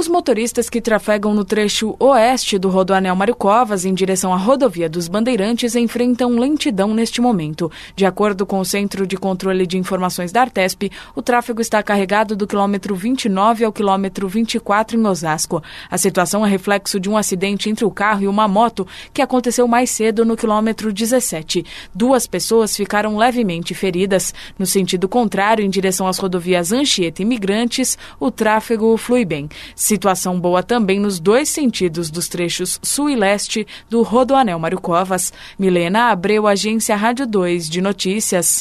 Os motoristas que trafegam no trecho oeste do Rodoanel Mário Covas em direção à rodovia dos Bandeirantes enfrentam lentidão neste momento. De acordo com o Centro de Controle de Informações da Artesp, o tráfego está carregado do quilômetro 29 ao quilômetro 24 em Osasco. A situação é reflexo de um acidente entre o carro e uma moto que aconteceu mais cedo no quilômetro 17. 2 pessoas ficaram levemente feridas. No sentido contrário, em direção às rodovias Anchieta e Imigrantes, o tráfego flui bem. Situação boa também nos 2 sentidos dos trechos sul e leste do Rodoanel Mário Covas. Milena Abreu, Agência Rádio 2 de Notícias.